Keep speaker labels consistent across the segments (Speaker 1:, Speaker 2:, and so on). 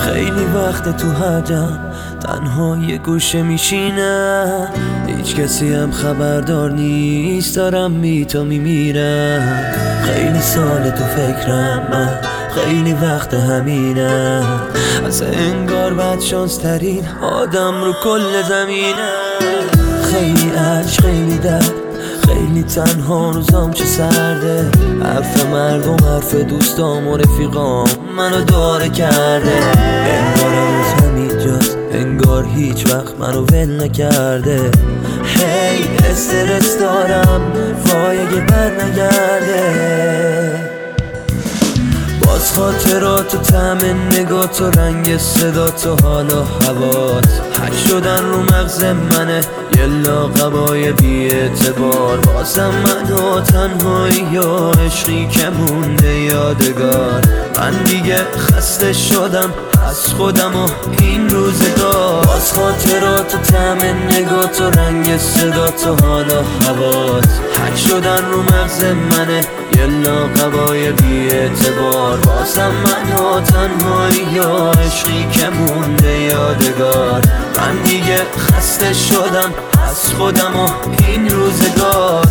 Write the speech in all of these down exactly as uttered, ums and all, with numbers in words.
Speaker 1: خیلی وقت تو حجم تنها یه گوشه میشینم، هیچ کسی هم خبردار نیست دارم می تا میمیرم. خیلی سال تو فکرم من، خیلی وقت همینم، از انگار بد شانس ترین آدم رو کل زمینم. خیلی عشق خیلی درد، خیلی تنها روزام چه سرده، حرف مردم حرف دوستام و رفیقام منو داره کرده. انگارم از همین جاست، انگار هیچ وقت منو ول نکرده. هی استرس دارم وای اگه بر نگرده. باز خاطرات و طعم نگات و رنگ صدات و حال و هوات حک شدن رو مغز منه، یه لاقبای بی اعتبار. بازم من و تنهایی یا عشقی که مونده یادگار. من دیگه خسته شدم از خودم و این روزگار. باز خاطرات و طعم نگات و رنگ صدات و حال و هوات حک شدن رو مغز منه، یه لاقبای بی اعتبار. بازم من و تنهایی یا عشقی که مونده یادگار. من دیگه خسته شدم از خودم و این روزگار.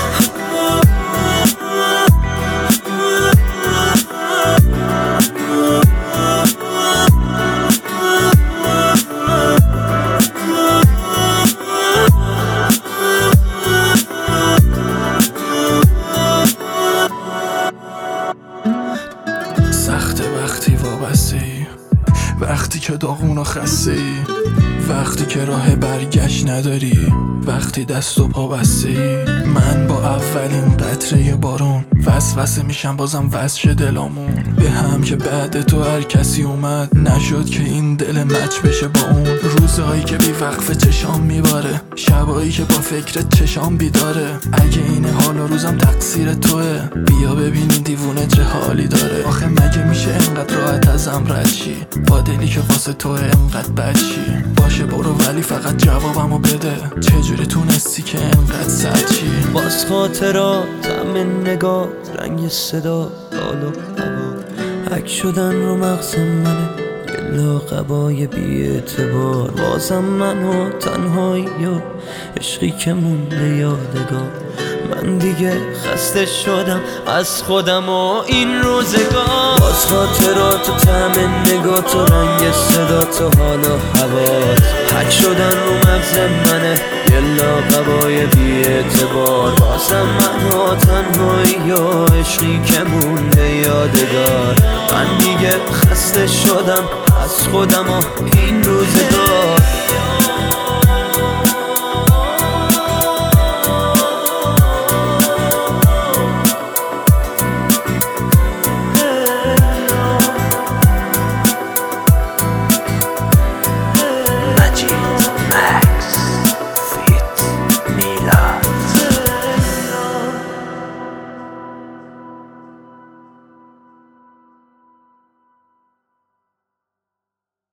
Speaker 2: سخته وقتی وابسته، وقتی که داغون و خسته، وقتی که راه برگشت نداری، وقتی دست و پا بسته. من با اولین قطره بارون وسوسه میشم بازم وسش دلامون به هم که بعد تو هر کسی اومد نشد که این دل مچ بشه با اون. روزهایی که بی وقفه چشام میباره، شبایی که با فکرت چشام بیداره. اگه این حال و روزم تقصیر توه، بیا ببین این دیوونه چه حالی داره. آخه مگه میشه انقدر راحت ازم رد شی، با دلی که واسه توه انقدر بد شی؟ باشه برو ولی فقط جوابمو بده، چجوری تونستی که انقدر سد شی؟
Speaker 1: باز خاطرات همه نگاه رنگ صدا حال و هوا حک شدن رو مغز منه، یه لاقبای بی اعتبار. بازم من و تنهایی و عشقی که مونده یادگار. من دیگه خسته شدم از خودم و این روزگار. باز خاطرات و طعم نگات و رنگ صدات و حال و هوات حک شدن رو مغز منه، یه لاقبای بی اعتبار. بازم من و تنهایی و عشقی که مونده یادگار. من دیگه خسته شدم از خودم و این روزگار.